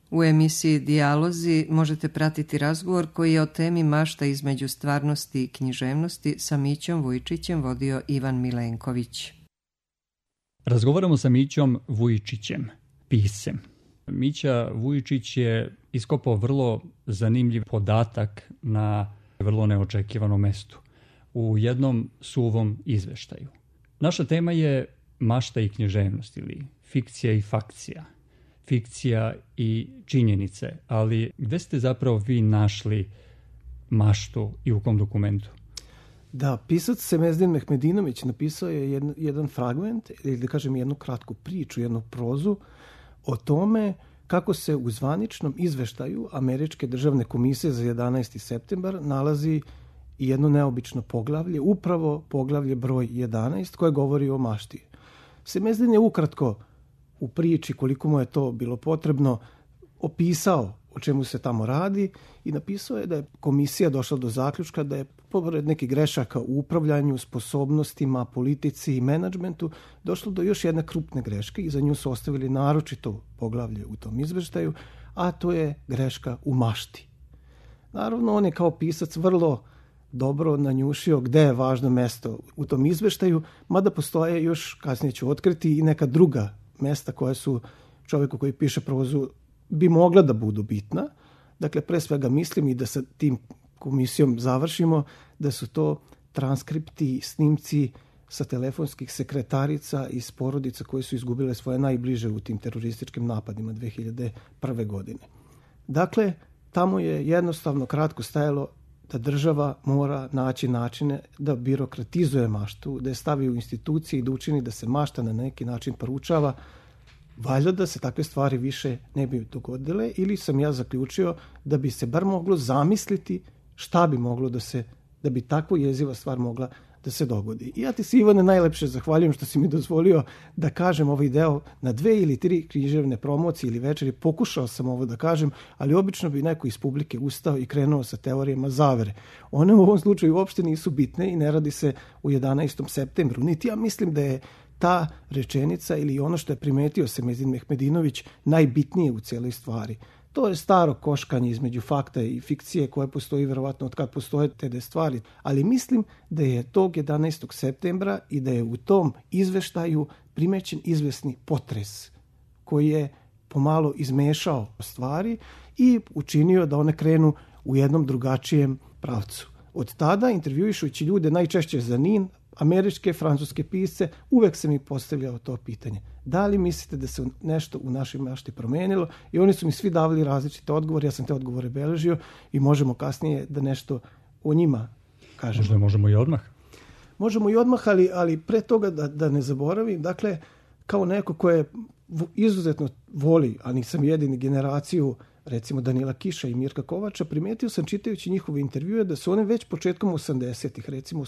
U emisiji Dijalozi možete pratiti razgovor koji je o temi mašta između stvarnosti i književnosti sa Mićom Vujčićem vodio Ivan Milenković. Razgovaramo sa Mićom Vujčićem, piscem. Mića Vujčić je iskopao vrlo zanimljiv podatak na vrlo neočekivanom mestu, u jednom suvom izveštaju. Naša tema je mašta i književnost ili fikcija i fakcija, fikcija i činjenice, ali gde ste zapravo vi našli maštu i u kom dokumentu? Da, pisac Semezdin Mehmedinović napisao je jedan fragment, ili da kažem jednu kratku priču, jednu prozu o tome kako se u zvaničnom izveštaju Američke državne komisije za 11. septembar nalazi jedno neobično poglavlje, upravo poglavlje broj 11 koje govori o mašti. Semezdin je ukratko u priči, koliko mu je to bilo potrebno, opisao o čemu se tamo radi i napisao je da je komisija došla do zaključka da je pored nekih grešaka u upravljanju, sposobnostima, politici i menadžmentu došlo do još jedne krupne greške i za nju su ostavili naročito poglavlje u tom izveštaju, a to je greška u mašti. Naravno, on je kao pisac vrlo dobro nanjušio gde je važno mesto u tom izveštaju, mada postoje još, kasnije ću otkriti, i neka druga mesta koja su čovjeku koji piše prozu bi mogla da budu bitna. Dakle, pre svega mislim, i da sa tim komisijom završimo, da su to transkripti, snimci sa telefonskih sekretarica iz porodica koje su izgubile svoje najbliže u tim terorističkim napadima 2001. godine. Dakle, tamo je jednostavno kratko stajalo da država mora naći načine da birokratizuje maštu, da je stavi u institucije i da učini da se mašta na neki način poručava. Valjda da se takve stvari više ne bi dogodile, ili sam ja zaključio da bi se bar moglo zamisliti šta bi moglo da bi takva jeziva stvar mogla da se dogodi. I ja ti se, Ivane, najlepše zahvaljujem što si mi dozvolio da kažem ovaj deo na 2 ili 3 književne promocije ili večeri. Pokušao sam ovo da kažem, ali obično bi neko iz publike ustao i krenuo sa teorijama zavere. One u ovom slučaju uopšte nisu bitne i ne radi se u 11. septembru. Niti ja mislim da je ta rečenica ili ono što je primetio Semezdin Mehmedinović najbitnije u cijeloj stvari. To je staro koškanje između fakta i fikcije koje postoji verovatno od kad postoje te stvari, ali mislim da je tog 11. septembra i da je u tom izveštaju primećen izvesni potres koji je pomalo izmešao stvari i učinio da one krenu u jednom drugačijem pravcu. Od tada, intervjuišući ljude najčešće za NIN, američke, francuske pisce, uvek se mi postavljao to pitanje. Da li mislite da se nešto u našoj mašti promenilo? I oni su mi svi davali različite odgovore, ja sam te odgovore beležio i možemo kasnije da nešto o njima kažemo. Možda možemo i odmah. Možemo i odmah, ali pre toga da ne zaboravim, dakle, kao neko koje izuzetno voli, a nisam jedini, generaciju recimo Danila Kiša i Mirka Kovača, primetio sam čitajući njihove intervjue da su oni već početkom 80-ih, recimo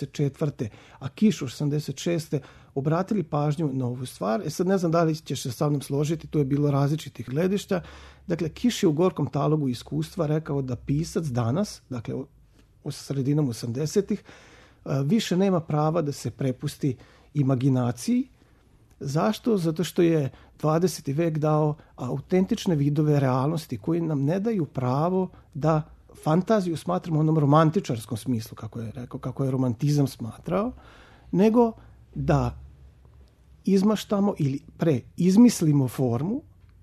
84. a Kiš 86. obratili pažnju na ovu stvar. Sad ne znam da li ćeš se sa mnom složiti, tu je bilo različitih gledišta. Dakle, Kiš je u gorkom talogu iskustva rekao da pisac danas, dakle sredinom 80-ih, više nema prava da se prepusti imaginaciji. Zašto? Zato što je 20. vek dao autentične vidove realnosti koji nam ne daju pravo da fantaziju smatramo u onom romantičarskom smislu, kako je rekao, kako je romantizam smatrao, nego da izmaštamo ili izmislimo formu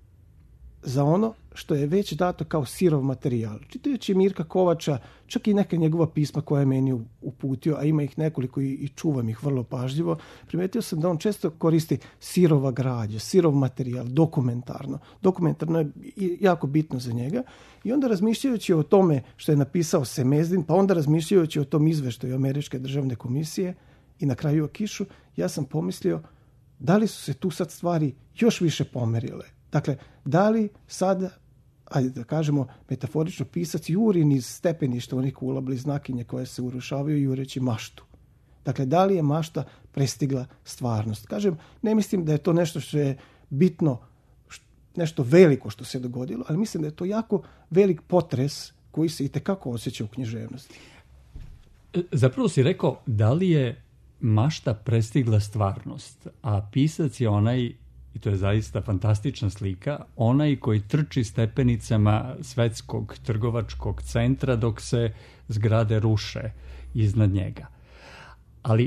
za ono što je već dato kao sirov materijal. Čitajući Mirka Kovača, čak i neka njegova pisma koje je meni uputio, a ima ih nekoliko i čuvam ih vrlo pažljivo, primetio sam da on često koristi sirova građa, sirov materijal, dokumentarno. Dokumentarno je jako bitno za njega. I onda razmišljajući o tome što je napisao Semezdin, pa onda razmišljajući o tom izveštaju Američke državne komisije i na kraju o Kišu, ja sam pomislio da li su se tu sad stvari još više pomerile. Dakle, da li sada, ajde da kažemo metaforično, pisac juri niz stepeništa onih kula bliznakinje koje se urušavaju jureći maštu. Dakle, da li je mašta prestigla stvarnost? Kažem, ne mislim da je to nešto što je bitno, nešto veliko što se dogodilo, ali mislim da je to jako velik potres koji se itekako osjeća u književnosti. Zapravo si rekao, da li je mašta prestigla stvarnost, a pisac je onaj i to je zaista fantastična slika, onaj koji trči stepenicama svetskog trgovačkog centra dok se zgrade ruše iznad njega. Ali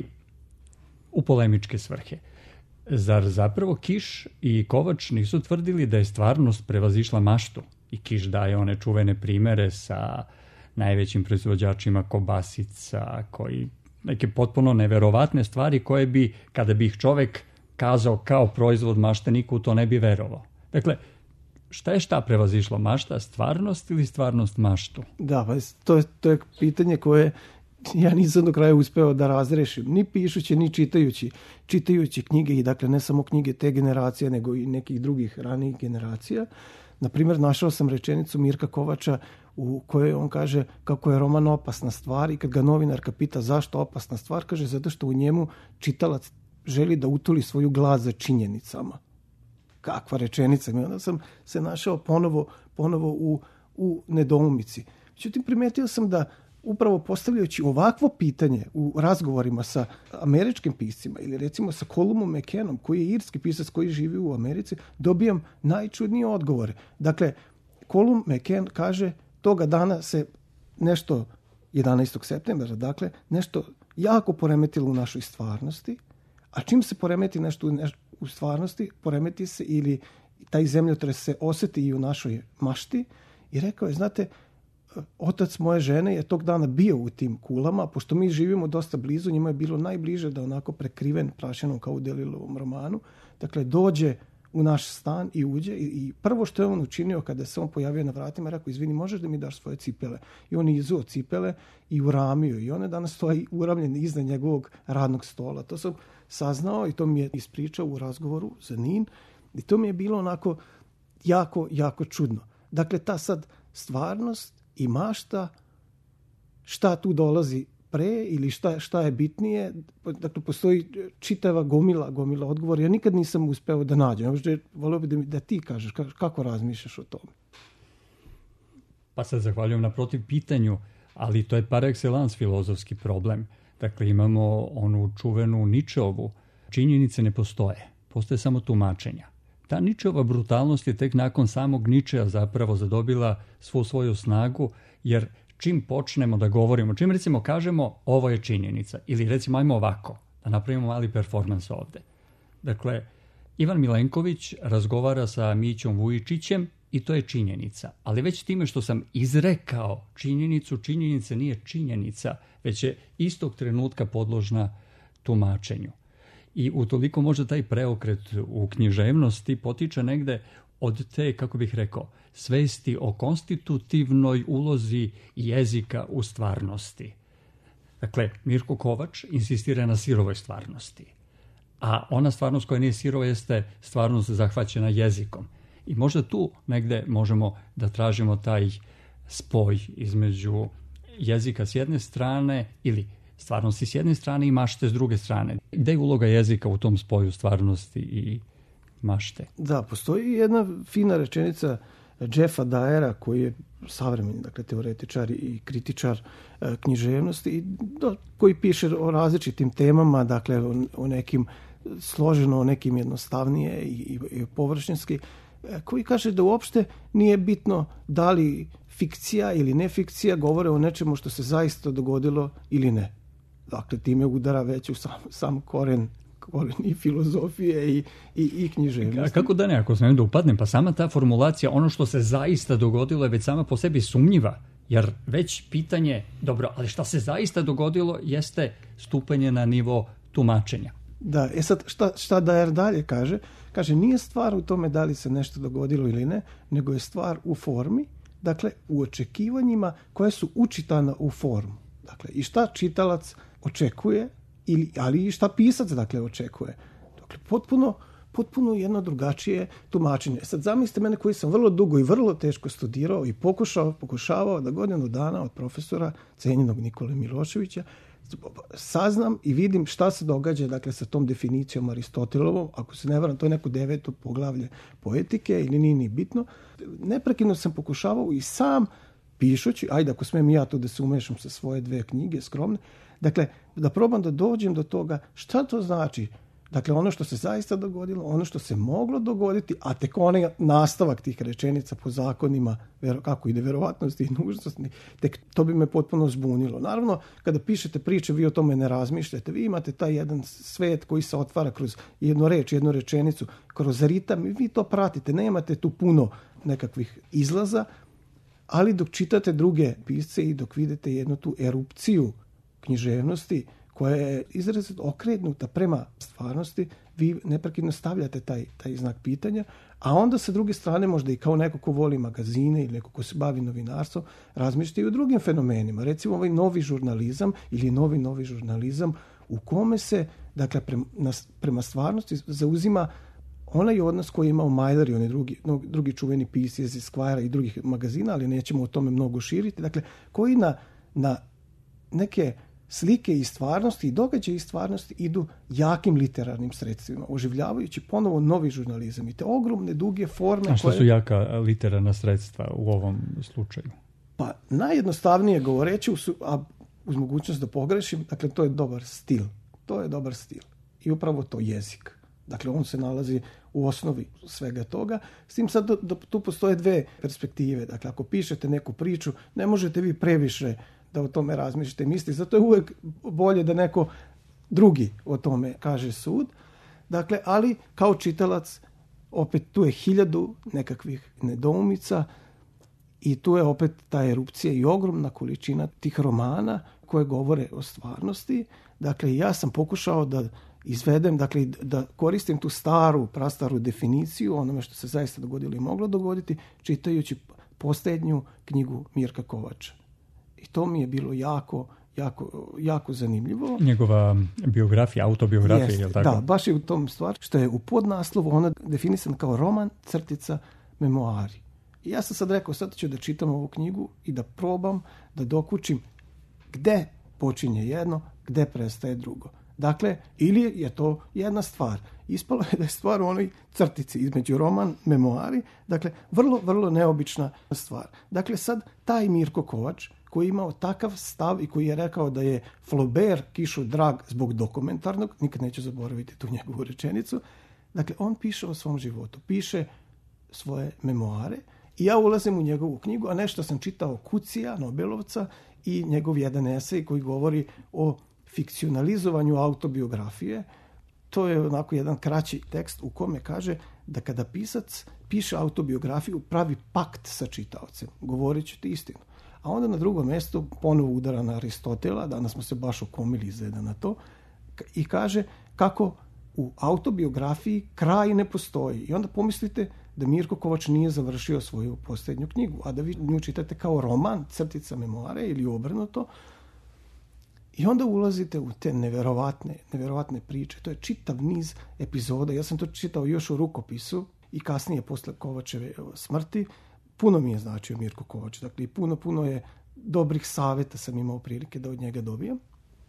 u polemičke svrhe. Zar zapravo Kiš i Kovač nisu tvrdili da je stvarnost prevazišla maštu? I Kiš daje one čuvene primere sa najvećim proizvođačima kobasica, koji neke potpuno neverovatne stvari koje bi, kada bi ih čovek kazao kao proizvod mašte, niko u to ne bi verovao. Dakle, šta prevazišlo, mašta stvarnost ili stvarnost maštu? Da, pa to je pitanje koje ja nisam do kraja uspeo da razrešim, ni pišući, ni čitajući knjige, i dakle ne samo knjige te generacije, nego i nekih drugih ranijih generacija. Na primjer, našao sam rečenicu Mirka Kovača u kojoj on kaže kako je roman opasna stvar, i kad ga novinarka pita zašto opasna stvar, kaže zato što u njemu čitalac želi da utuli svoju glas za činjenicama. Kakva rečenica. I onda sam se našao ponovo u nedoumici. Međutim, primetio sam da upravo postavljajući ovakvo pitanje u razgovorima sa američkim piscima ili recimo sa Columom McCannom, koji je irski pisac koji živi u Americi, dobijam najčudnije odgovore. Dakle, Colum McCann kaže toga dana se nešto, 11. septembra, dakle, nešto jako poremetilo u našoj stvarnosti, a čim se poremeti nešto u stvarnosti, poremeti se ili taj zemljotres se osjeti i u našoj mašti, i rekao je, znate, otac moje žene je tog dana bio u tim kulama, pošto mi živimo dosta blizu, njima je bilo najbliže da onako prekriven prašinom kao u Delilovom romanu, dakle dođe u naš stan i uđe, i prvo što je on učinio kada se on pojavio na vratima, rekao, izvini, možeš da mi daš svoje cipele? I on je izuo cipele i uramio, i one danas stoji uramljene iznad njegovog radnog stola. To sam saznao i to mi je ispričao u razgovoru za NIN, i to mi je bilo onako jako, jako čudno. Dakle, ta sad stvarnost i mašta, šta tu dolazi pre ili šta je bitnije, dakle postoji čitava gomila odgovora. Ja nikad nisam uspeo da nađem. Volio bih da ti kažeš kako razmišljaš o tome. Pa sad zahvaljujem na protiv pitanju, ali to je par excellence filozofski problem. Dakle, imamo onu čuvenu Ničeovu. Činjenice ne postoje. Postoje samo tumačenja. Ta Ničeova brutalnost je tek nakon samog Ničea zapravo zadobila svu svoju snagu, jer čim počnemo da govorimo, čim recimo kažemo ovo je činjenica, ili recimo ajmo ovako, da napravimo mali performans ovde. Dakle, Ivan Milenković razgovara sa Mićom Vujičićem i to je činjenica. Ali već time što sam izrekao činjenicu, činjenica nije činjenica, već je istog trenutka podložna tumačenju. I utoliko možda taj preokret u književnosti potiče negde od te, kako bih rekao, svesti o konstitutivnoj ulozi jezika u stvarnosti. Dakle, Mirko Kovač insistira na sirovoj stvarnosti, a ona stvarnost koja nije sirova jeste stvarnost zahvaćena jezikom. I možda tu negde možemo da tražimo taj spoj između jezika s jedne strane ili stvarnosti s jedne strane i mašte s druge strane. Gde je uloga jezika u tom spoju stvarnosti i mašte? Da, postoji jedna fina rečenica Jeffa Dyera, koji je savremeni, dakle, teoretičar i kritičar književnosti, koji piše o različitim temama, dakle, o nekim složeno, o nekim jednostavnije i površinski, koji kaže da uopšte nije bitno da li fikcija ili nefikcija govore o nečemu što se zaista dogodilo ili ne. Dakle, time udara već u sam koren i filozofije i književnosti. A kako da ne, ako sam da upadnem, pa sama ta formulacija, ono što se zaista dogodilo je već sama po sebi sumnjiva, jer već pitanje, dobro, ali šta se zaista dogodilo jeste stupanje na nivo tumačenja. Da, sad šta Dyer dalje kaže? Kaže, nije stvar u tome da li se nešto dogodilo ili ne, nego je stvar u formi, dakle, u očekivanjima koje su učitana u formu. Dakle, i šta čitalac očekuje, ali i šta pisac, dakle, očekuje. Dakle, potpuno jedno drugačije tumačenje. Sad zamislite mene koji sam vrlo dugo i vrlo teško studirao i pokušavao da godinu dana od profesora cenjenog Nikole Miloševića saznam i vidim šta se događa, dakle, sa tom definicijom Aristotelovom. Ako se ne varam, to je neko 9. poglavlje poetike ili nije ni bitno. Neprekidno sam pokušavao i sam pišući, ajde ako smem ja tu da se umešam sa svoje 2 knjige skromne, dakle, da probam da dođem do toga šta to znači Dakle, ono što se zaista dogodilo, ono što se moglo dogoditi, a tek onaj nastavak tih rečenica po zakonima, kako ide verovatnosti i nužnosti, tek to bi me potpuno zbunilo. Naravno, kada pišete priče, vi o tome ne razmišljate. Vi imate taj jedan svet koji se otvara kroz jednu reč, jednu rečenicu, kroz ritam i vi to pratite. Nemate tu puno nekakvih izlaza, ali dok čitate druge pisce i dok vidite jednu tu erupciju književnosti koja je izrazito okrenuta prema stvarnosti, vi neprekidno stavljate taj znak pitanja, a onda sa druge strane možda i kao neko ko voli magazine ili neko ko se bavi novinarstvom, razmišljate i o drugim fenomenima. Recimo ovaj novi žurnalizam ili novi žurnalizam u kome se, dakle, prema stvarnosti zauzima onaj odnos koji je imao Mailer i oni drugi čuveni pisci iz Esquire i drugih magazina, ali nećemo o tome mnogo širiti. Dakle, koji na neke slike iz stvarnosti i događaje iz stvarnosti idu jakim literarnim sredstvima, oživljavajući ponovo novi žurnalizam i te ogromne, duge forme. A što su jaka literarna sredstva u ovom slučaju? Pa najjednostavnije govoreći, a uz mogućnost da pogrešim, dakle, to je dobar stil. To je dobar stil. I upravo to jezik. Dakle, on se nalazi u osnovi svega toga. S tim sad tu postoje dve perspektive. Dakle, ako pišete neku priču, ne možete vi previše da o tome razmišljate i mislite. Zato je uvek bolje da neko drugi o tome kaže sud. Dakle, ali kao čitalac, opet tu je 1000 nekakvih nedoumica i tu je opet ta erupcija i ogromna količina tih romana koje govore o stvarnosti. Dakle, ja sam pokušao da izvedem, dakle, da koristim tu prastaru definiciju onome što se zaista dogodilo i moglo dogoditi, čitajući posljednju knjigu Mirka Kovača. I to mi je bilo jako zanimljivo. Njegova biografija, autobiografija, je li tako? Da, baš je u tom stvar, što je u podnaslovu ona definisana kao roman, memoari. I ja sam sad rekao, sad ću da čitam ovu knjigu i da probam da dokučim gde počinje jedno, gde prestaje drugo. Dakle, ili je to jedna stvar. Ispalo je da je stvar u onoj crtici između roman, memoari. Dakle, vrlo, vrlo neobična stvar. Dakle, sad taj Mirko Kovač, koji je imao takav stav i koji je rekao da je Flaubert Kišu drag zbog dokumentarnog, nikad neću zaboraviti tu njegovu rečenicu, dakle, on piše o svom životu, piše svoje memoare i ja ulazim u njegovu knjigu, a nešto sam čitao Kucija, Nobelovca, i njegov jedan esej koji govori o fikcionalizovanju autobiografije. To je onako jedan kraći tekst u kome kaže da kada pisac piše autobiografiju, pravi pakt sa čitaocem, govoreći ti istinu. A onda na drugom mjestu ponovo udara na Aristotela, danas smo se baš okomili izgleda na to, i kaže kako u autobiografiji kraj ne postoji. I onda pomislite da Mirko Kovač nije završio svoju posljednju knjigu, a da vi nju čitate kao roman, crtica memoare ili obrnuto. I onda ulazite u te neverovatne priče. To je čitav niz epizoda. Ja sam to čitao još u rukopisu i kasnije posle Kovačeve smrti. Puno mi je značio Mirko Kovač. Dakle, i puno je dobrih savjeta sam imao prilike da od njega dobijem.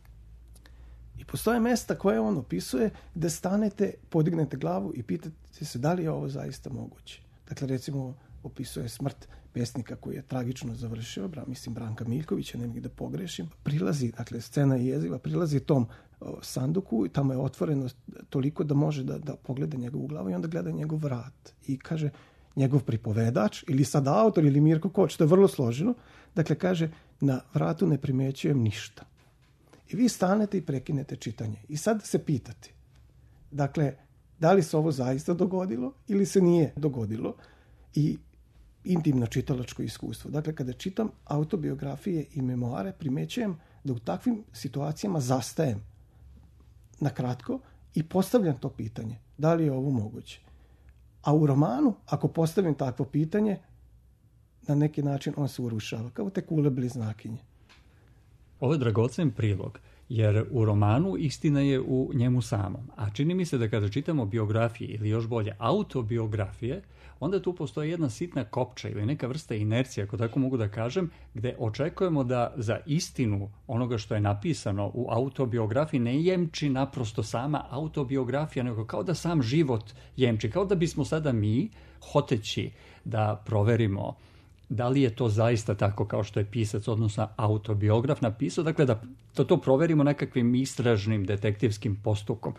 I postoje mjesta koje on opisuje gde stanete, podignete glavu i pitate se da li je ovo zaista moguće. Dakle, recimo, opisuje smrt pesnika koji je tragično završio, Branka Miljkovića, ne mogu da pogrešim. Prilazi, dakle, scena je jeziva, prilazi tom sanduku i tamo je otvoreno toliko da može da pogleda njegovu glavu i onda gleda njegov vrat. I kaže, njegov pripovedač ili sad autor ili Mirko Kovač, to je vrlo složeno. Dakle, kaže, na vratu ne primećujem ništa. I vi stanete i prekinete čitanje. I sad se pitate, dakle, da li se ovo zaista dogodilo ili se nije dogodilo? I intimno čitalačko iskustvo. Dakle, kada čitam autobiografije i memoare, primećujem da u takvim situacijama zastajem na kratko i postavljam to pitanje. Da li je ovo moguće? A u romanu, ako postavim takvo pitanje, na neki način on se urušava, kao te kule bliznakinje. Ovo je dragocen prilog, jer u romanu istina je u njemu samom. A čini mi se da kada čitamo biografije ili još bolje autobiografije, onda tu postoji jedna sitna kopča ili neka vrsta inercije, ako tako mogu da kažem, gde očekujemo da za istinu onoga što je napisano u autobiografiji ne jemči naprosto sama autobiografija, nego kao da sam život jemči. Kao da bismo sada mi, hoteći da proverimo da li je to zaista tako kao što je pisac, odnosno autobiograf napisao, dakle da to proverimo nekakvim istražnim detektivskim postupkom.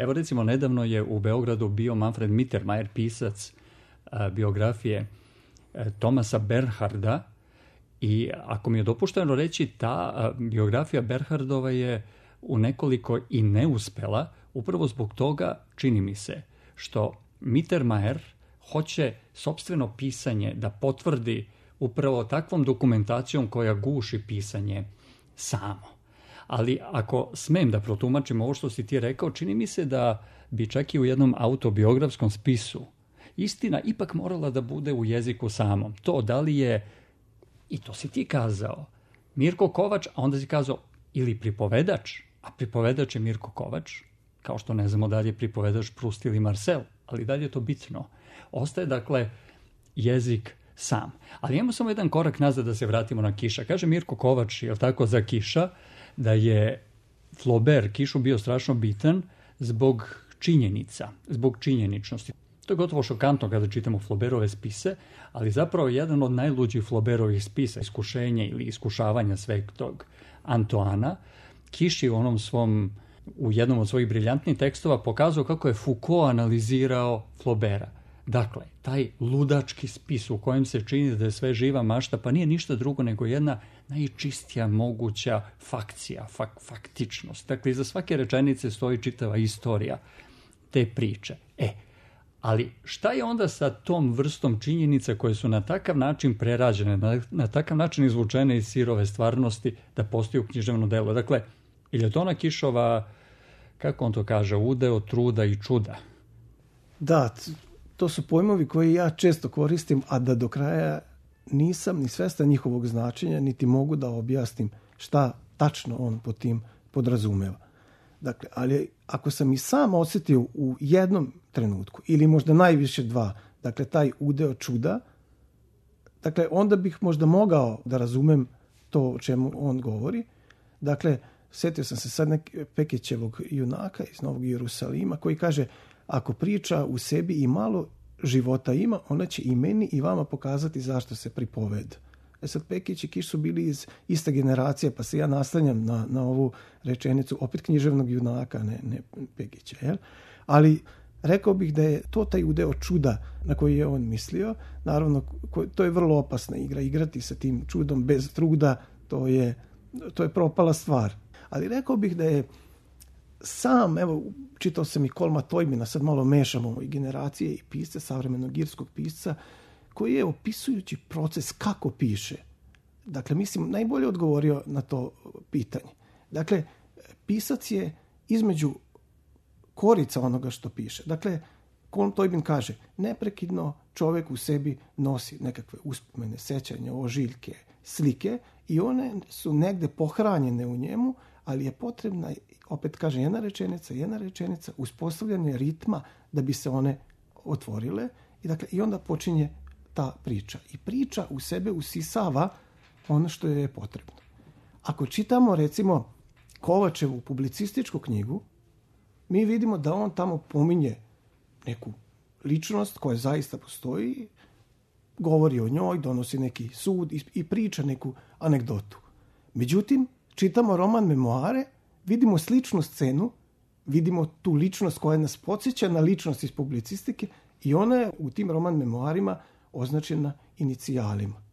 Evo recimo, nedavno je u Beogradu bio Manfred Mittermeier, pisac biografije Thomasa Bernharda, i ako mi je dopušteno reći, ta biografija Bernhardova je u nekoliko i neuspela, upravo zbog toga, čini mi se, što Mittermeier hoće sopstveno pisanje da potvrdi upravo takvom dokumentacijom koja guši pisanje samo. Ali ako smem da protumačim ovo što si ti rekao, čini mi se da bi čak i u jednom autobiografskom spisu istina ipak morala da bude u jeziku samom. To da li je, i to si ti kazao, Mirko Kovač, a onda si kazao ili pripovedač, a pripovedač je Mirko Kovač, kao što ne znamo da li je pripovedač Proust ili Marcel, ali da li je to bitno. Ostaje dakle jezik sam. Ali imamo samo jedan korak nazad da se vratimo na Kiša. Kaže Mirko Kovač, je li tako, za Kiša, da je Flaubert Kišu bio strašno bitan zbog činjenica, zbog činjeničnosti. To je gotovo šokantno kada čitamo Flaubertove spise, ali zapravo jedan od najluđih Flaubertovih spisa, Iskušenje ili Iskušavanja Svetog Antoana, Kiš je u jednom od svojih briljantnih tekstova pokazao kako je Foucault analizirao Flauberta. Dakle, taj ludački spis u kojem se čini da je sve živa mašta, pa nije ništa drugo nego jedna najčistija moguća fakcija, faktičnost. Dakle, iza svake rečenice stoji čitava istorija te priče. Ali šta je onda sa tom vrstom činjenica koje su na takav način prerađene, na takav način izvučene iz sirove stvarnosti da postaju književno delo? Dakle, ili je to ona Kišova, kako on to kaže, udeo truda i čuda? Da, to su pojmovi koje ja često koristim, a da do kraja nisam ni svestan njihovog značenja, niti mogu da objasnim šta tačno on pod tim podrazumeva. Dakle, ali ako sam i sam osjetio u jednom trenutku, ili možda najviše dva, dakle, taj udeo čuda, dakle, onda bih možda mogao da razumem to o čemu on govori. Dakle, sjetio sam se sad Pekićevog junaka iz Novog Jerusalima koji kaže, ako priča u sebi i malo života ima, ona će i meni i vama pokazati zašto se pripoveda. Sad Pekić i Kiš su bili iz iste generacije, pa se ja naslanjam na ovu rečenicu, opet književnog junaka, ne Pekića. Jel? Ali rekao bih da je to taj udeo čuda na koji je on mislio. Naravno, to je vrlo opasna igra. Igrati sa tim čudom bez truda, to je propala stvar. Ali rekao bih da je sam, evo, čitao sam i Kolma Tojmina, sad malo mešamo i generacije i pisce, savremenog irskog pisca, koji je opisujući proces kako piše. Dakle, mislim, najbolje odgovorio na to pitanje. Dakle, pisac je između korica onoga što piše. Dakle, Kolm Tojmin kaže, neprekidno čovjek u sebi nosi nekakve uspomene, sećanja, ožiljke, slike i one su negde pohranjene u njemu, ali je potrebna, opet kaže, jedna rečenica, uspostavljanje ritma da bi se one otvorile i onda počinje ta priča. I priča u sebe usisava ono što je potrebno. Ako čitamo, recimo, Kovačevu publicističku knjigu, mi vidimo da on tamo pominje neku ličnost koja zaista postoji, govori o njoj, donosi neki sud i priča neku anegdotu. Međutim, čitamo roman Memoare, vidimo sličnu scenu, vidimo tu ličnost koja nas podsjeća na ličnost iz publicistike i ona je u tim roman Memoarima označena inicijalima.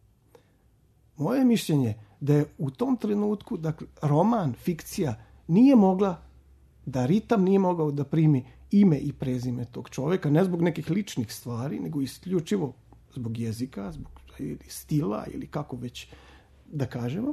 Moje mišljenje da je u tom trenutku, dakle, roman, fikcija, nije mogla, da ritam nije mogao da primi ime i prezime tog čovjeka, ne zbog nekih ličnih stvari, nego isključivo zbog jezika, zbog stila ili kako već da kažemo,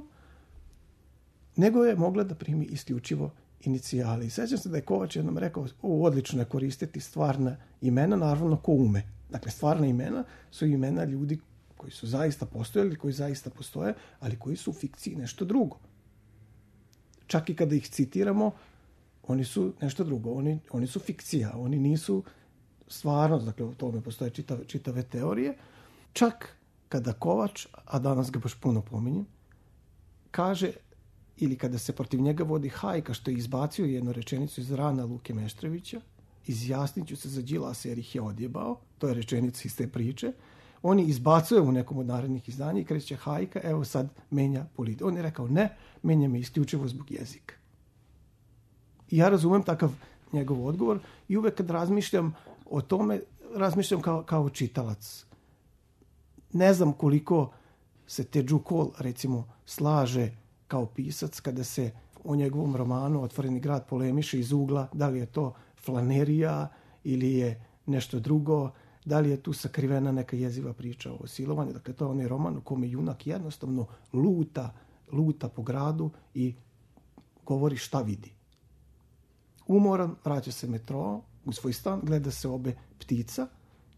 nego je mogla da primi isključivo inicijali. Sjećam se da je Kovač jednom rekao, odlično je koristiti stvarna imena, naravno ko ume. Dakle, stvarna imena su imena ljudi koji su zaista postojali, koji zaista postoje, ali koji su u fikciji nešto drugo. Čak i kada ih citiramo, oni su nešto drugo. Oni su fikcija, oni nisu stvarnost. Dakle, u tome postoje čitave teorije. Čak kada Kovač, a danas ga baš puno pominjem, kaže, ili kada se protiv njega vodi hajka što je izbacio jednu rečenicu iz rana Luke Meštrovića, izjasnit ću se za Đilasa jer ih je odjebao, to je rečenica iz te priče, on je izbacuje u nekom od narednih izdanja i kreće hajka, evo sad menja politiku. On je rekao ne, menja me isključivo zbog jezika. I ja razumem njegov odgovor i uvek kad razmišljam o tome, razmišljam kao čitalac. Ne znam koliko se Teđu Kol, recimo, slaže kao pisac kada se o njegovom romanu Otvoreni grad polemiše iz ugla, da li je to flanerija ili je nešto drugo, da li je tu sakrivena neka jeziva priča o silovanju. Dakle, to je onaj roman u kome junak jednostavno luta po gradu i govori šta vidi. Umoran, vraća se metro u svoj stan, gleda se obe ptica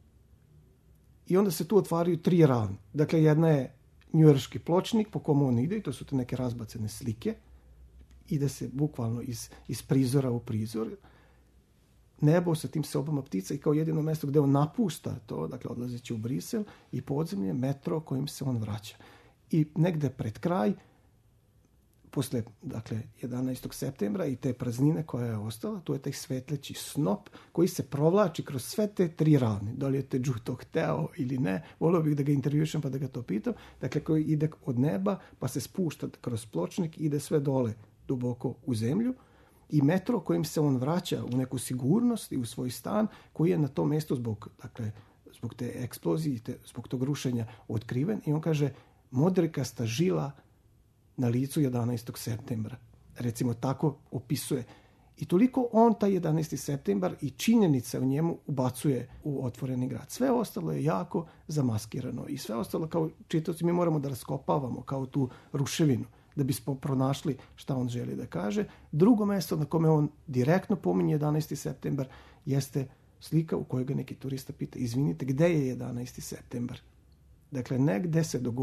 i onda se tu otvaraju 3 rane. Dakle, jedna je njujorški pločnik po komu on ide i to su te neke razbacene slike. Ide se bukvalno iz prizora u prizor. Nebo sa tim sobama ptica i kao jedino mesto gde on napušta to, dakle odlazeći u Brisel i podzemlje metro kojim se on vraća. I negde pred kraj, posle, dakle, 11. septembra i te praznine koja je ostala, tu je taj svetleći snop koji se provlači kroz sve te 3 rane. Da li je Teđu to hteo ili ne, volio bih da ga intervjušem pa da ga to pitam. Dakle, koji ide od neba pa se spušta kroz pločnik, ide sve dole duboko u zemlju i metro kojim se on vraća u neku sigurnost i u svoj stan koji je na tom mjestu zbog te eksplozije, zbog tog rušenja otkriven i on kaže modrikasta žila na licu 11. septembra. Recimo tako opisuje. I toliko on taj 11. septembar i činjenica u njemu ubacuje u Otvoreni grad. Sve ostalo je jako zamaskirano i sve ostalo kao čitaoci mi moramo da raskopavamo kao tu ruševinu da bismo pronašli šta on želi da kaže. Drugo mesto na kome on direktno pominje 11. septembar jeste slika u kojoj ga neki turista pita, izvinite, gde je 11. septembar? Dakle, ne gde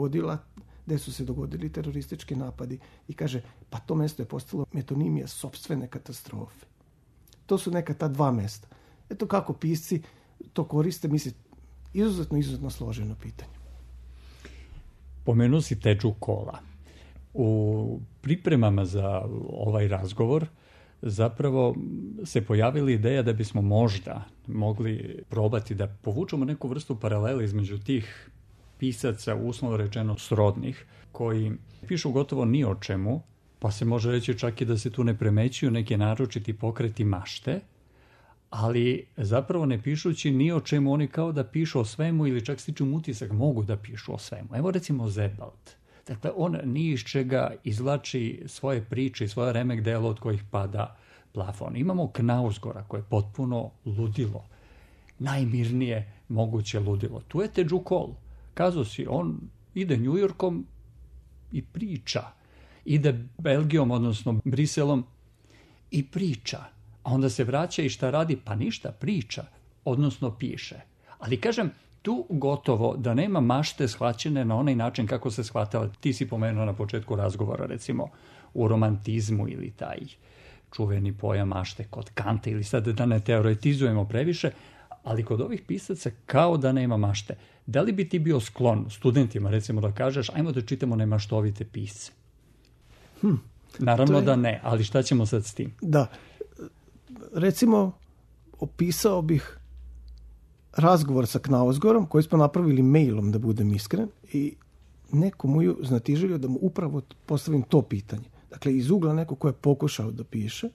su se dogodili teroristički napadi i kaže, pa to mesto je postalo metonimija sopstvene katastrofe. To su neka ta 2 mesta. Eto kako pisci to koriste, mislim, izuzetno složeno pitanje. Pomenuo si Teđu Kola. U pripremama za ovaj razgovor zapravo se pojavila ideja da bismo možda mogli probati da povučemo neku vrstu paralela između tih pisaca, uslovno rečeno srodnih, koji pišu gotovo ni o čemu, pa se može reći čak i da se tu ne premećuju neki naročiti pokreti mašte, ali zapravo ne pišući ni o čemu, oni kao da pišu o svemu ili čak stiču utisak mogu da pišu o svemu. Evo recimo Sebald. Dakle, on ni iz čega izvlači svoje priče i svoje remek delo od kojih pada plafon. Imamo Knausgora koje je potpuno ludilo. Najmirnije moguće ludilo. Tu je Teđu Kol. Kazao si, on ide Njujorkom i priča. Ide Belgijom, odnosno Briselom i priča. A onda se vraća i šta radi? Pa ništa, priča, odnosno piše. Ali kažem, tu gotovo da nema mašte shvaćene na onaj način kako se shvatala. Ti si pomenuo na početku razgovora, recimo, u romantizmu ili taj čuveni pojam mašte kod Kanta ili sad da ne teoretizujemo previše, ali kod ovih pisaca kao da nema mašte. Da li bi ti bio sklon studentima, recimo, da kažeš, ajmo da čitamo nemaštovite pisce? Naravno da ne, ali šta ćemo sad s tim? Da, recimo, opisao bih razgovor sa Knausgorom koji smo napravili mailom, da budem iskren, i neko mu je znatiželio da mu upravo postavim to pitanje. Dakle, iz ugla neko ko je pokušao da piše,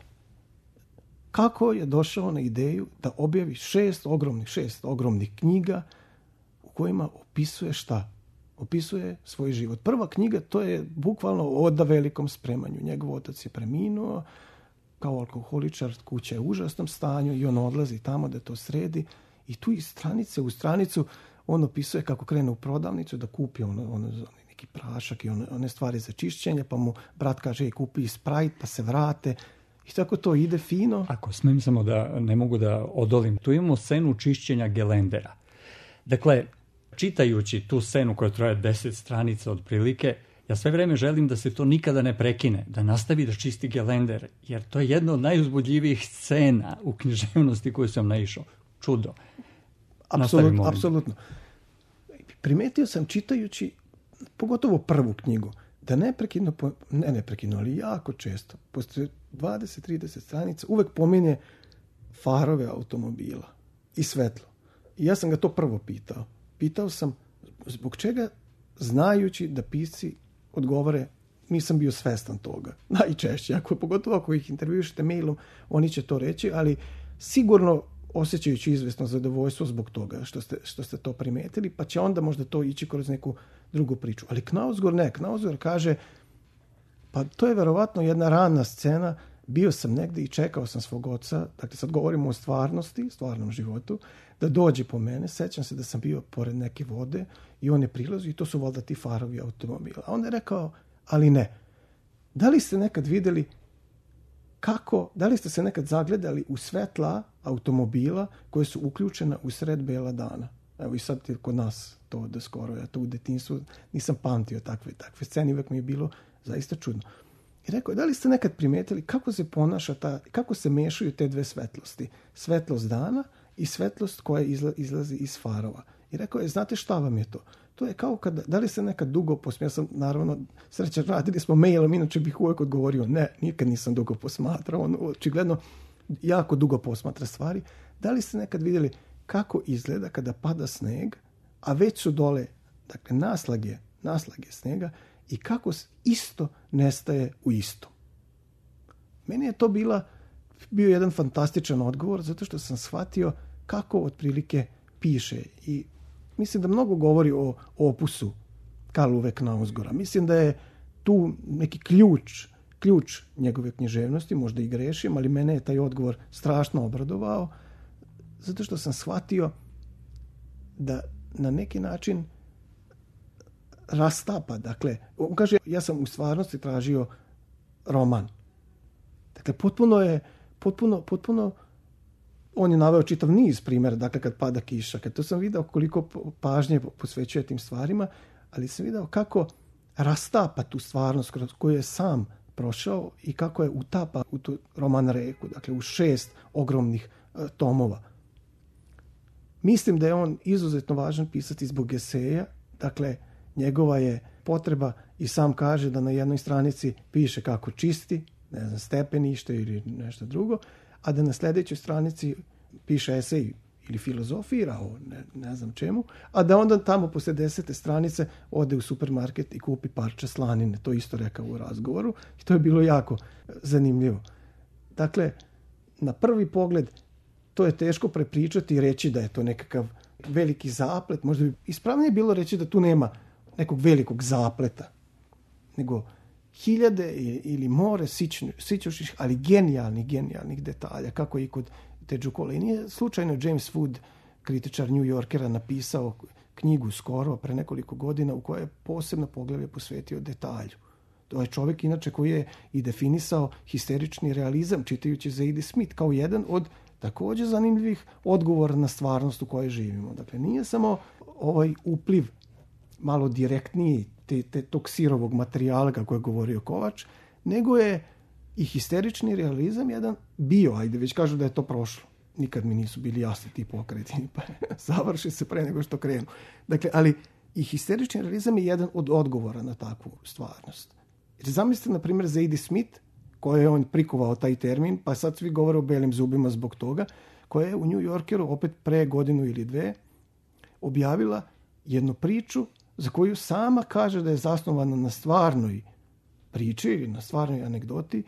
kako je došao na ideju da objavi 6 ogromnih knjiga u kojima opisuje šta? Opisuje svoj život. Prva knjiga, to je bukvalno Oda velikom spremanju. Njegov otac je preminuo kao alkoholičar, kuća je u užasnom stanju i on odlazi tamo da to sredi. I tu iz stranice u stranicu on opisuje kako krene u prodavnicu da kupi neki prašak i one stvari za čišćenje, pa mu brat kaže kupi Sprite, pa se vrate. I tako to ide fino. Ako smijem samo da ne mogu da odolim, tu imamo scenu čišćenja gelendera. Dakle, čitajući tu scenu koja traje 10 stranica otprilike, ja sve vreme želim da se to nikada ne prekine, da nastavi da čisti gelender, jer to je jedna od najuzbudljivijih scena u književnosti koju sam naišao. Čudo. Apsolutno. Primetio sam čitajući, pogotovo prvu knjigu, da neprekidno, ali jako često, posle 20-30 stranica, uvek pominje farove automobila i svetlo. I ja sam ga to prvo pitao. Pitao sam zbog čega, znajući da pisci odgovore nisam bio svestan toga. Najčešće, pogotovo ako ih intervjušete mailom, oni će to reći, ali sigurno osjećajući izvesno zadovoljstvo zbog toga što ste to primetili, pa će onda možda to ići kroz neku drugu priču. Ali Knausgård ne. Knausgård kaže, pa to je verovatno jedna rana scena, bio sam negdje i čekao sam svog oca, dakle sad govorimo o stvarnosti, stvarnom životu, da dođe po mene, sećam se da sam bio pored neke vode i on je prilazio i to su valjda ti farovi automobila. A on je rekao, ali ne, da li ste nekad vidjeli da li ste se nekad zagledali u svetla automobila koje su uključena u sred bela dana? Evo i sad kod nas to da skoro, ja to u detinjstvu nisam pamtio takve scene, uvijek mi je bilo zaista čudno. I rekao, da li ste nekad primetili kako se ponaša kako se mešaju te dve svetlosti? Svetlost dana i svetlost koja izlazi iz farova. I rekao je, znate šta vam je to? To je kao da li se nekad dugo posmatrao, ja sam naravno sreća, radili smo mailom, inače bih uvijek odgovorio, ne, nikad nisam dugo posmatrao, on očigledno jako dugo posmatra stvari. Da li ste nekad vidjeli kako izgleda kada pada sneg, a već su dole, dakle, naslage snega i kako isto nestaje u isto? Meni je to bio jedan fantastičan odgovor, zato što sam shvatio kako otprilike piše i mislim da mnogo govori o opusu Karl Ove Knausgårda. Mislim da je tu neki ključ njegove književnosti, možda i grešim, ali mene je taj odgovor strašno obradovao, zato što sam shvatio da na neki način rastapa. Dakle, on kaže, ja sam u stvarnosti tražio roman. Dakle, potpuno on je naveo čitav niz primjera, dakle kad pada kiša, kad to sam vidio koliko pažnje posvećuje tim stvarima, ali sam vidio kako rastapa tu stvarnost kroz koju je sam prošao i kako je utapa u tu roman reku, dakle u 6 ogromnih tomova. Mislim da je on izuzetno važan pisati zbog eseja, dakle njegova je potreba i sam kaže da na jednoj stranici piše kako čisti, ne znam, stepenište ili nešto drugo, a da na sljedećoj stranici piše esej ili filozofira o ne znam čemu, a da onda tamo poslije 10. stranice ode u supermarket i kupi parče slanine. To isto rekao u razgovoru i to je bilo jako zanimljivo. Dakle, na prvi pogled to je teško prepričati i reći da je to nekakav veliki zaplet. Možda bi ispravnije bilo reći da tu nema nekog velikog zapleta, nego hiljade ili more sićuših, ali genijalnih detalja, kako i kod Te Džukola. I nije slučajno James Wood, kritičar New Yorkera, napisao knjigu skoro, pre nekoliko godina, u kojoj je posebno poglavlje posvetio detalju. To je čovjek, inače, koji je i definisao histerični realizam, čitajući Zadie Smith, kao jedan od također zanimljivih odgovora na stvarnost u kojoj živimo. Dakle, nije samo ovaj upliv malo direktniji tog sirovog materijala, kako je govorio Kovač, nego je i histerični realizam jedan bio, ajde već kažu da je to prošlo. Nikad mi nisu bili jasni ti pokreti, pa završi se pre nego što krenu. Dakle, ali i histerični realizam je jedan od odgovora na takvu stvarnost. Jer zamislite, na primjer, Zadie Smith, koje je on prikovao taj termin, pa sad svi govore o belim zubima zbog toga, koja je u New Yorkeru opet pre godinu ili dve objavila jednu priču za koju sama kaže da je zasnovana na stvarnoj priči ili na stvarnoj anegdoti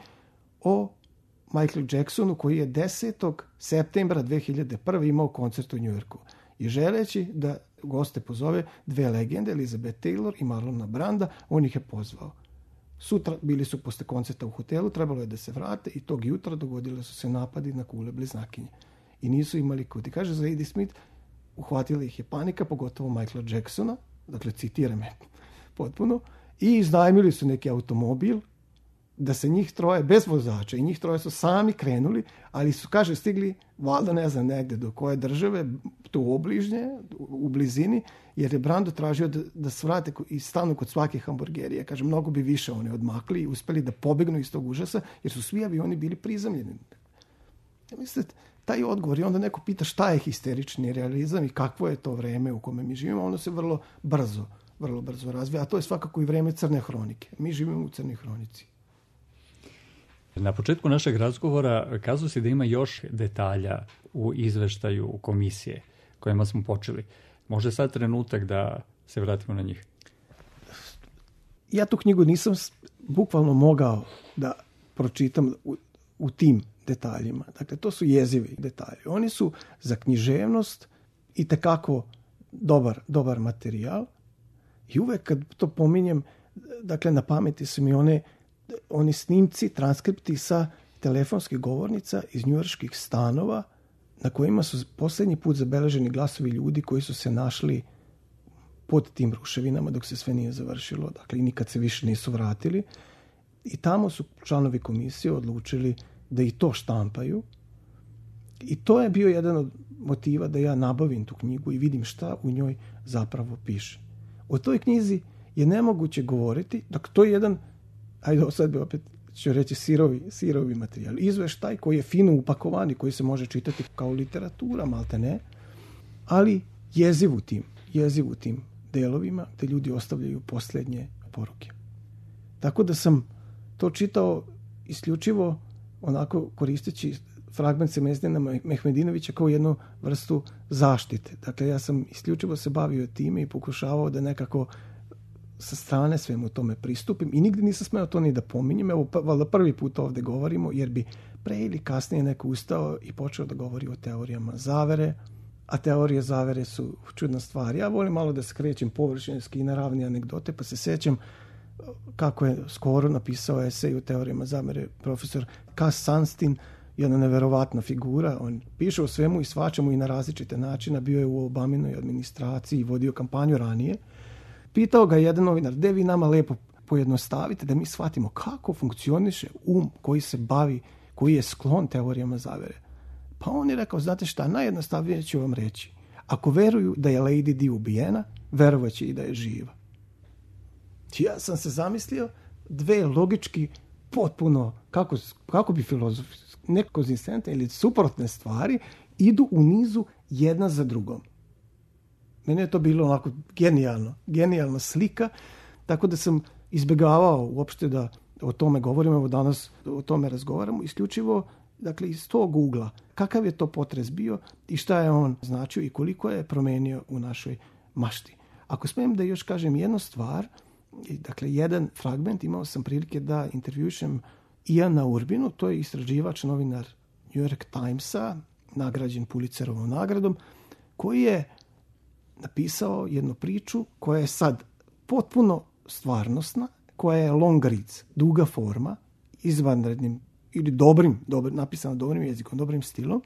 o Michaelu Jacksonu, koji je 10. septembra 2001. imao koncert u New Yorku. I želeći da goste pozove dve legende, Elizabeth Taylor i Marlona Branda, on ih je pozvao. Sutra bili su posle koncerta u hotelu, trebalo je da se vrate i tog jutra dogodile su se napadi na kule bliznakinje. I nisu imali kud. I kaže Zadie Smith, uhvatila ih je panika, pogotovo Michaela Jacksona, dakle citiram je potpuno, i iznajmili su neki automobil da se njih troje, bez vozača, i njih troje su sami krenuli, ali su, kaže, stigli valjda ne znam negde do koje države, tu obližnje, u blizini, jer je Brando tražio da se vrate i stanu kod svake hamburgerije. Kaže, mnogo bi više oni odmakli i uspeli da pobegnu iz tog užasa, jer su svi avioni bili prizemljeni. Ja mislim, taj odgovor, i onda neko pita šta je histerični realizam i kakvo je to vreme u kome mi živimo, ono se vrlo brzo razvija, a to je svakako i vreme Crne hronike. Mi živimo u Crnoj hronici. Na početku našeg razgovora kazao si da ima još detalja u izveštaju komisije kojima smo počeli. Može sad trenutak da se vratimo na njih? ja tu knjigu nisam bukvalno mogao da pročitam u tim detaljima. Dakle, to su jezivi detalji. Oni su za književnost itekako dobar materijal i uvek kad to pominjem, dakle, na pameti su mi oni snimci, transkripti sa telefonskih govornica iz njujorških stanova na kojima su posljednji put zabeleženi glasovi ljudi koji su se našli pod tim ruševinama dok se sve nije završilo. Dakle, i nikad se više nisu vratili. I tamo su članovi komisije odlučili da i to štampaju. I to je bio jedan od motiva da ja nabavim tu knjigu i vidim šta u njoj zapravo piše. O toj knjizi je nemoguće govoriti, dakle, to je jedan, ajde sad bi opet ću reći sirovi materijal. Izveštaj koji je fino upakovan i koji se može čitati kao literatura, malte ne, ali jeziv u tim delovima gde ljudi ostavljaju posljednje poruke. Tako da sam to čitao isključivo onako koristeći fragment Semezdina Mehmedinovića kao jednu vrstu zaštite. Dakle, ja sam isključivo se bavio time i pokušavao da nekako sa strane svemu tome pristupim i nigde nisam smeo to ni da pominjem. Evo, valjda prvi put ovde govorimo, jer bi pre ili kasnije neko ustao i počeo da govori o teorijama zavere, a teorije zavere su čudna stvar. Ja volim malo da skrećem površinski i na ravne anegdote, pa se sećam kako je skoro napisao esej o teorijama zavere profesor Cass Sunstein, jedna neverovatna figura. On piše o svemu i svačemu i na različite načine. Bio je u Obaminoj administraciji i vodio kampanju ranije. Pitao ga jedan novinar, gde vi nama lepo pojednostavite da mi shvatimo kako funkcioniše koji se bavi, koji je sklon teorijama zavere. Pa on je rekao, znate šta, najjednostavnije ću vam reći. Ako veruju da je Lady Di ubijena, verovaće i da je živa. Ja sam se zamislio dve logički potpuno, kako bi filozofi, nekonzistentne ili suprotne stvari idu u nizu jedna za drugom. Meni je to bilo onako genijalna slika, tako da sam izbjegavao uopšte da o tome govorimo, evo danas o tome razgovaramo, isključivo, dakle, iz tog ugla. Kakav je to potres bio i šta je on značio i koliko je promenio u našoj mašti. Ako smijem da još kažem jednu stvar, dakle, jedan fragment, imao sam prilike da intervjušem Iana Urbinu, to je istraživač, novinar New York Timesa, nagrađen Pulitzerovom nagradom, koji je napisao jednu priču koja je sad potpuno stvarnosna, koja je long reads, duga forma, izvanrednim ili napisana dobrim jezikom, dobrim stilom,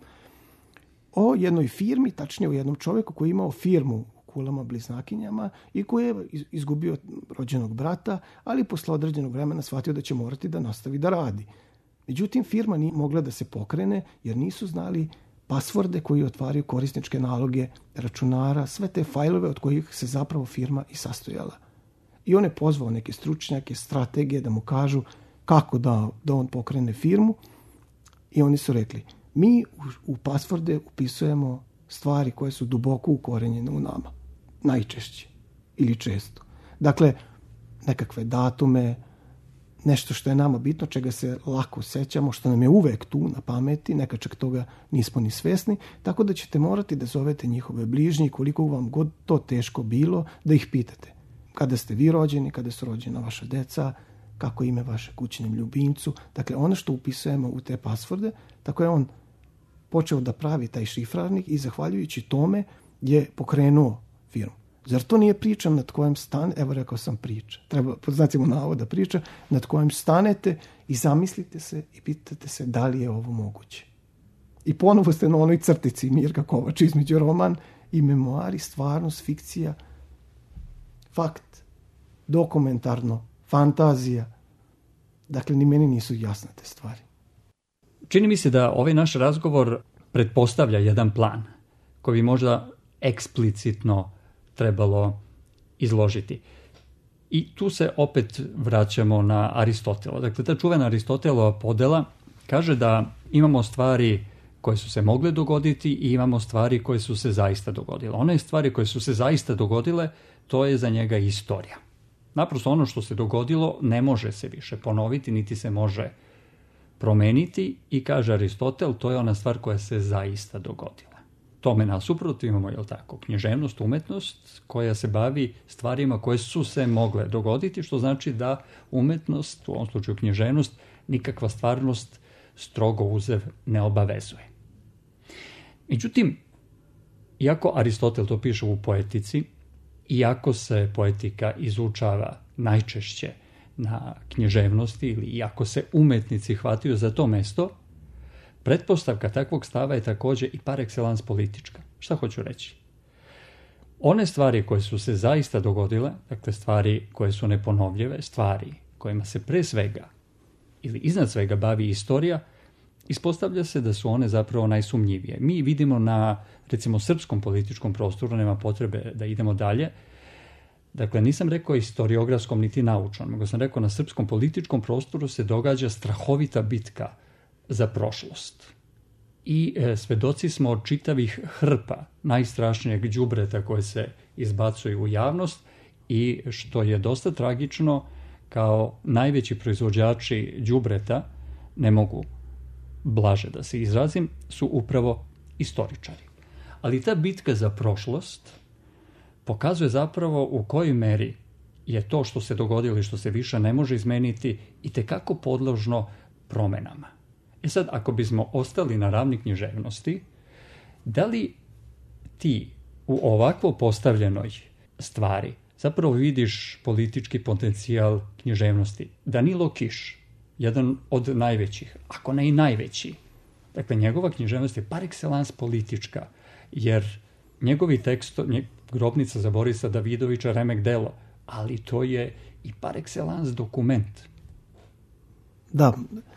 o jednoj firmi, tačnije o jednom čovjeku koji je imao firmu u kulama bliznakinjama i koji je izgubio rođenog brata, ali posle određenog vremena shvatio da će morati da nastavi da radi. Međutim, firma nije mogla da se pokrene jer nisu znali pasvorde koji otvaraju korisničke naloge računara, sve te fajlove od kojih se zapravo firma i sastojala. I on je pozvao neke stručnjake, strategije da mu kažu kako da on pokrene firmu i oni su rekli, mi u pasvorde upisujemo stvari koje su duboko ukorenjene u nama, najčešće ili često. Dakle, nekakve datume, nešto što je nama bitno, čega se lako sećamo, što nam je uvek tu na pameti, nekad čak toga nismo ni svesni, tako da ćete morati da zovete njihove bližnje, koliko vam god to teško bilo, da ih pitate. Kada ste vi rođeni, kada su rođena vaša deca, kako ime vaše kućnom ljubimcu. Dakle, ono što upisujemo u te pasvorde, tako je on počeo da pravi taj šifrarnik i zahvaljujući tome je pokrenuo firmu. Zar to nije priča nad kojom evo rekao sam priča, treba pod znacima navoda priča, nad kojom stanete i zamislite se i pitate se da li je ovo moguće. I ponovo ste na onoj crtici Mirka Kovača između roman i memoari, stvarnost, fikcija, fakt, dokumentarno, fantazija. Dakle, ni meni nisu jasne te stvari. Čini mi se da ovaj naš razgovor pretpostavlja jedan plan koji bi možda eksplicitno trebalo izložiti. I tu se opet vraćamo na Aristotela. Dakle, ta čuvena Aristotelova podela kaže da imamo stvari koje su se mogle dogoditi i imamo stvari koje su se zaista dogodile. One stvari koje su se zaista dogodile, to je za njega istorija. Naprosto ono što se dogodilo ne može se više ponoviti, niti se može promeniti i kaže Aristotel, to je ona stvar koja se zaista dogodila. tome nasuprot imamo, jel tako, književnost, umetnost koja se bavi stvarima koje su se mogle dogoditi, što znači da umetnost, u ovom slučaju književnost, nikakva stvarnost strogo uzev ne obavezuje. Međutim, iako Aristotel to piše u Poetici, iako se poetika izučava najčešće na književnosti ili iako se umetnici hvataju za to mesto, pretpostavka takvog stava je također i par excellence politička. Šta hoću reći? One stvari koje su se zaista dogodile, dakle stvari koje su neponovljive, stvari kojima se pre svega ili iznad svega bavi istorija, ispostavlja se da su one zapravo najsumnjivije. Mi vidimo na, recimo, srpskom političkom prostoru, nema potrebe da idemo dalje, dakle nisam rekao historiografskom niti naučnom, nego sam rekao na srpskom političkom prostoru se događa strahovita bitka za prošlost. I svedoci smo od čitavih hrpa najstrašnijeg đubreta koje se izbacuju u javnost i što je dosta tragično, kao najveći proizvođači đubreta, ne mogu blaže da se izrazim, su upravo istoričari. Ali ta bitka za prošlost pokazuje zapravo u kojoj meri je to što se dogodilo i što se više ne može izmeniti itekako podložno promenama. E sad, ako bismo ostali na ravni književnosti, da li ti u ovakvo postavljenoj stvari zapravo vidiš politički potencijal književnosti? Danilo Kiš, jedan od najvećih, ako ne i najveći, dakle njegova književnost je par excellence politička, jer njegovi tekstovi, Grobnica za Borisa Davidovića, remek delo, ali to je i par excellence dokument. Da,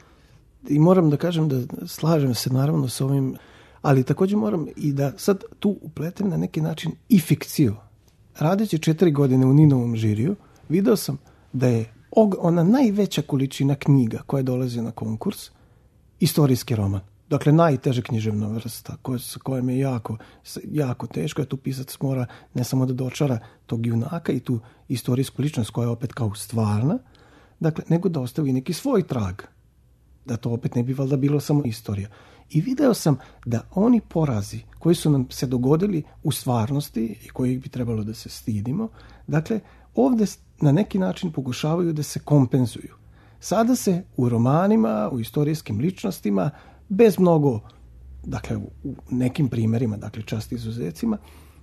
i moram da kažem da slažem se naravno s ovim, ali također moram i da sad tu upletem na neki način i fikciju. Radeći 4 godine u Ninovom žiriju, video sam da je ona najveća količina knjiga koja dolazi na konkurs istorijski roman. Dakle, najteža književna vrsta kojom je jako teško, je tu pisac mora ne samo da dočara tog junaka i tu istorijsku ličnost koja je opet kao stvarna, dakle, nego da ostavi neki svoj trag. Da to opet ne bi valjda bilo samo istorija. I video sam da oni porazi koji su nam se dogodili u stvarnosti i kojih bi trebalo da se stidimo, dakle, ovdje na neki način pokušavaju da se kompenzuju. Sada se u romanima, u istorijskim ličnostima, bez mnogo, dakle, u nekim primjerima, dakle, čast izuzecima,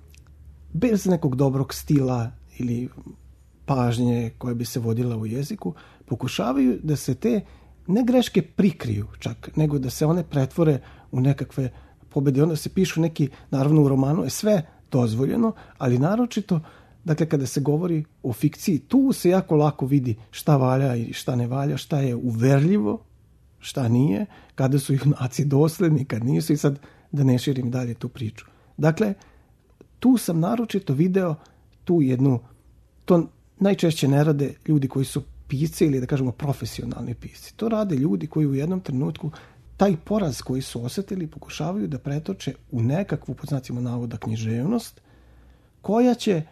bez nekog dobrog stila ili pažnje koja bi se vodila u jeziku, pokušavaju da se te ne greške prikriju čak, nego da se one pretvore u nekakve pobjede. Onda se pišu neki, naravno u romanu je sve dozvoljeno, ali naročito, dakle, kada se govori o fikciji, tu se jako lako vidi šta valja i šta ne valja, šta je uverljivo, šta nije, kada su junaci dosledni, kad nisu, i sad da ne širim dalje tu priču. Dakle, tu sam naročito video tu jednu, to najčešće ne rade ljudi koji su pisci ili da kažemo profesionalni pisci. To rade ljudi koji u jednom trenutku taj poraz koji su osjetili pokušavaju da pretoče u nekakvu, pod znacima navoda, književnost koja će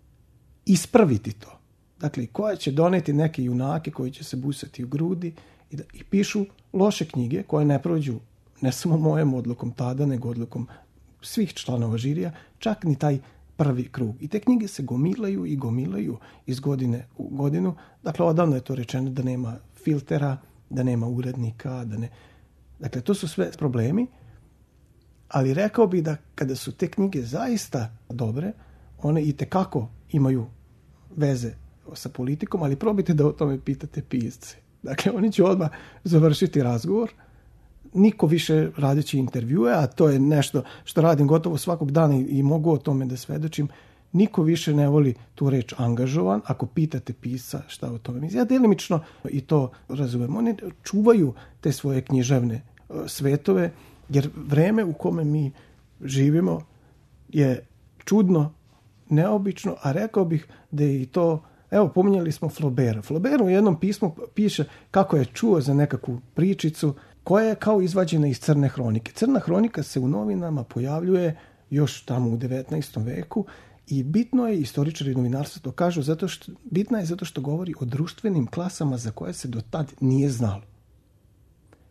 ispraviti to. Dakle, koja će doneti neke junake koji će se busati u grudi i pišu loše knjige koje ne prođu ne samo mojom odlukom tada, nego odlukom svih članova žirija, čak ni taj prvi krug. I te knjige se gomilaju i gomilaju iz godine u godinu. Dakle, odavno je to rečeno da nema filtera, da nema urednika, da ne... Dakle, to su sve problemi, ali rekao bih da kada su te knjige zaista dobre, one i tekako imaju veze sa politikom, ali probajte da o tome pitate pisce. Dakle, oni će odmah završiti razgovor, niko više radeći intervjue, a to je nešto što radim gotovo svakog dana i mogu o tome da svedočim, niko više ne voli tu reč angažovan, ako pitate pisca šta o tome misli. Ja delimično i to razumem. Oni čuvaju te svoje književne svetove, jer vreme u kome mi živimo je čudno, neobično, a rekao bih da je i to, evo, pominjali smo Flaubert. Flaubert u jednom pismu piše kako je čuo za nekakvu pričicu koja je kao izvađena iz Crne hronike. Crna hronika se u novinama pojavljuje još tamo u 19. veku i bitno je, istoričari i novinarstva to kažu, bitna je zato što govori o društvenim klasama za koje se do tad nije znalo.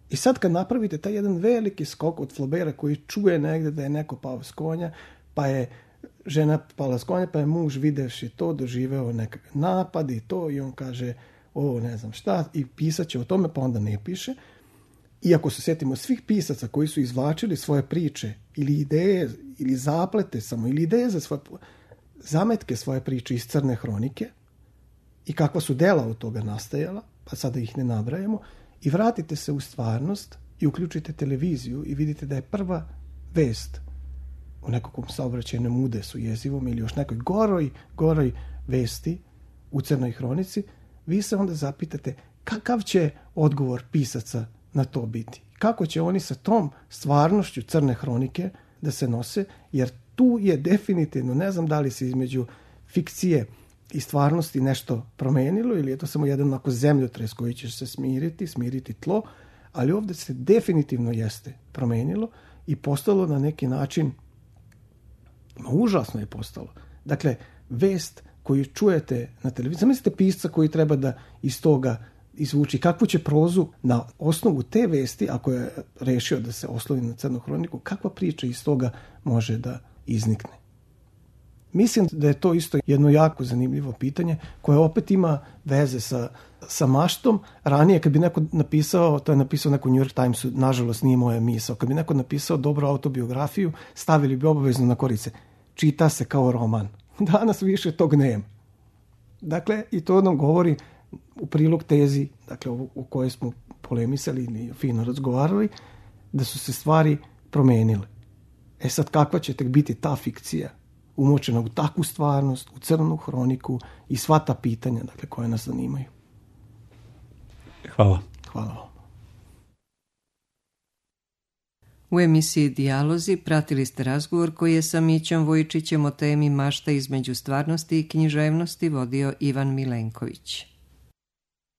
I sad kad napravite taj jedan veliki skok od Flaubera koji čuje negdje da je neko pao s konja, pa je žena pala s konja, pa je muž videvši to doživeo nekakav napad i to i on kaže ne znam šta i pisat će o tome, pa onda ne piše. Iako se sjetimo svih pisaca koji su izvlačili svoje priče ili ideje ili zaplete samo ili ideje za svoje zametke svoje priče iz Crne hronike i kakva su dela od toga nastajala, pa sada ih ne nabrajamo, i vratite se u stvarnost i uključite televiziju i vidite da je prva vest u nekakvom saobraćajnom udesu jezivom ili još nekoj goroj vesti u Crnoj hronici, vi se onda zapitate kakav će odgovor pisaca na to biti. Kako će oni sa tom stvarnošću Crne hronike da se nose, jer tu je definitivno, ne znam da li se između fikcije i stvarnosti nešto promenilo ili je to samo jedan onako zemljotres koji će se smiriti tlo, ali ovdje se definitivno jeste promenilo i postalo na neki način, užasno je postalo. Dakle, vest koju čujete na televiziji, zamislite pisca koji treba da iz toga izvuči kakvu će prozu na osnovu te vesti, ako je rešio da se osloni na Crnu hroniku, kakva priča iz toga može da iznikne. Mislim da je to isto jedno jako zanimljivo pitanje koje opet ima veze sa maštom. Ranije kad bi neko napisao, to je napisao neko New York Timesu, nažalost nije moja misao, kad bi neko napisao dobru autobiografiju, stavili bi obavezno na korice. Čita se kao roman. Danas više tog nema. Dakle, i to nam govori u prilog tezi, dakle o kojoj smo polemisali i fino razgovarali, da su se stvari promenile. Sad kakva će tek biti ta fikcija umočena u takvu stvarnost, u Crnu hroniku i sva ta pitanja, dakle, koje nas zanimaju. Hvala. Hvala vam. U emisiji Dijalozi pratili ste razgovor koji je sa Mićom Vujčićem o temi mašta između stvarnosti i književnosti vodio Ivan Milenković.